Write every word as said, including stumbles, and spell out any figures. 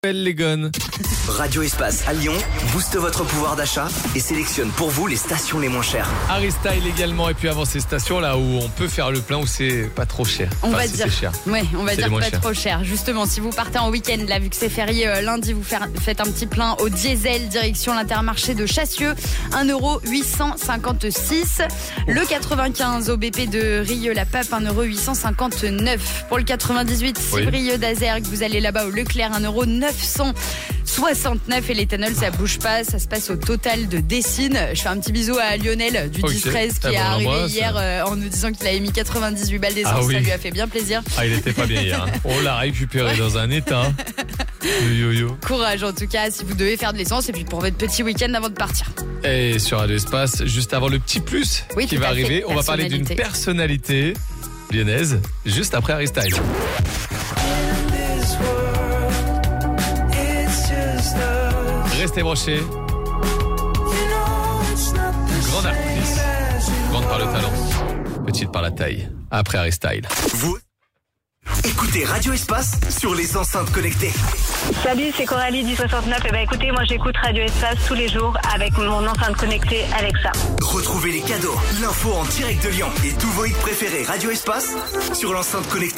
Les gones. Radio Espace à Lyon booste votre pouvoir d'achat et sélectionne pour vous les stations les moins chères. Harry Style également, et puis avant ces stations là où on peut faire le plein, où c'est pas trop cher. On enfin, va si dire, c'est cher. ouais, on va C'est dire les moins pas chers. trop cher. Justement, si vous partez en week-end, là, vu que c'est férié euh, lundi, vous faire- faites un petit plein au diesel, direction l'Intermarché de Chassieux, un euro huit cent cinquante-six. Le quatre-vingt-quinze au B P de Rieux-la-Pape, un euro huit cent cinquante-neuf. Pour le quatre-vingt-dix-huit, Oui. Civrieux-d'Azergues, vous allez là-bas au Leclerc, un euro neuf cent soixante-neuf. Et l'éthanol, ça bouge pas, ça se passe au Total de Dessines. Je fais un petit bisou à Lionel du Ok. dix treize qui Ah est bah, on arrivé l'embrasse. hier euh, en nous disant qu'il avait mis quatre-vingt-dix-huit balles d'essence. Ah oui. Ça lui a fait bien plaisir. Ah, il était pas bien hier. hein. On l'a récupéré dans un état. Le yo-yo. Courage en tout cas si vous devez faire de l'essence et puis pour votre petit week-end avant de partir. Et sur Radio Espace, juste avant le petit plus Oui, qui tout va à fait. arriver, on va parler d'une personnalité lyonnaise juste après Harry Style. Restez branchés. Grande actrice, grande par le talent, petite par la taille. Après Harry Style. Vous écoutez Radio Espace sur les enceintes connectées. Salut, c'est Coralie du soixante-neuf. Et ben écoutez, moi j'écoute Radio Espace tous les jours avec mon enceinte connectée Alexa. Retrouvez les cadeaux, l'info en direct de Lyon et tous vos hits préférés Radio Espace sur l'enceinte connectée.